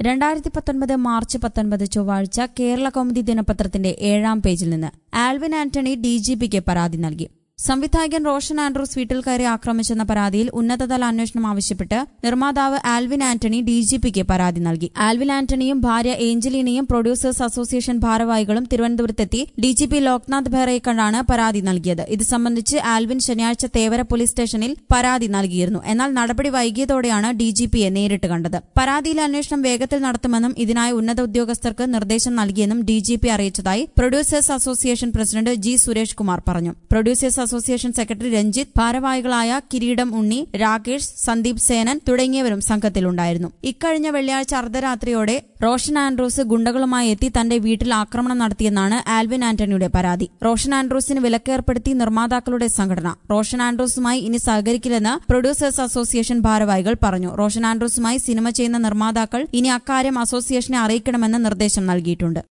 2019 March 19 ചൊവ്വാഴ്ച കേരള കൗമുദി ദിനപത്രത്തിന്റെ 7ാം പേജിൽ നിന്ന് ആൽവിൻ ആന്റണി ഡിജിപിക്ക് പരാതി നൽകി. സംവിധായകൻ റോഷൻ ആൻഡ്രൂസ് വീട്ടിൽ കയറി ആക്രമിച്ചെന്ന പരാതിയിൽ ഉന്നതതല അന്വേഷണം ആവശ്യപ്പെട്ട് നിർമ്മാതാവ് ആൽവിൻ ആന്റണി ഡിജിപിക്ക് പരാതി നൽകി. ആൽവിൻ ആന്റണിയും ഭാര്യ ഏഞ്ചലീനയും പ്രൊഡ്യൂസേഴ്സ് അസോസിയേഷൻ ഭാരവാഹികളും തിരുവനന്തപുരത്തെത്തി ഡിജിപി ലോക്നാഥ് ബെഹ്റയെ കണ്ടാണ് പരാതി നൽകിയത്. ഇത് സംബന്ധിച്ച് ആൽവിൻ ശനിയാഴ്ച തേവര പോലീസ് സ്റ്റേഷനിൽ പരാതി നൽകിയിരുന്നു. എന്നാൽ നടപടി വൈകിയതോടെയാണ് ഡിജിപിയെ നേരിട്ട് കണ്ടത്. പരാതിയിലെ അന്വേഷണം വേഗത്തിൽ നടത്തുമെന്നും ഇതിനായി ഉന്നത ഉദ്യോഗസ്ഥർക്ക് നിർദ്ദേശം നൽകിയെന്നും ഡിജിപി അറിയിച്ചതായി producers association president G Suresh Kumar പറഞ്ഞു. പ്രൊഡ്യൂസേഴ്സ് അസോസിയേഷൻ സെക്രട്ടറി രഞ്ജിത്ത്, ഭാരവാഹികളായ കിരീടം ഉണ്ണി, രാകേഷ്, സന്ദീപ് സേനൻ തുടങ്ങിയവരും സംഘത്തിലുണ്ടായിരുന്നു. ഇക്കഴിഞ്ഞ വെള്ളിയാഴ്ച അർദ്ധരാത്രിയോടെ റോഷൻ ആൻഡ്രൂസ് ഗുണ്ടകളുമായി എത്തി തന്റെ വീട്ടിൽ ആക്രമണം നടത്തിയെന്നാണ് ആൽവിൻ ആന്റണിയുടെ പരാതി. റോഷൻ ആൻഡ്രൂസിന് വിലക്കേർപ്പെടുത്തി നിർമ്മാതാക്കളുടെ സംഘടന. റോഷൻ ആൻഡ്രൂസുമായി ഇനി സഹകരിക്കില്ലെന്ന് പ്രൊഡ്യൂസേഴ്സ് അസോസിയേഷൻ ഭാരവാഹികൾ പറഞ്ഞു. റോഷൻ ആൻഡ്രൂസുമായി സിനിമ ചെയ്യുന്ന നിർമ്മാതാക്കൾ ഇനി അക്കാര്യം അസോസിയേഷനെ അറിയിക്കണമെന്ന് നിർദ്ദേശം നൽകിയിട്ടുണ്ട്.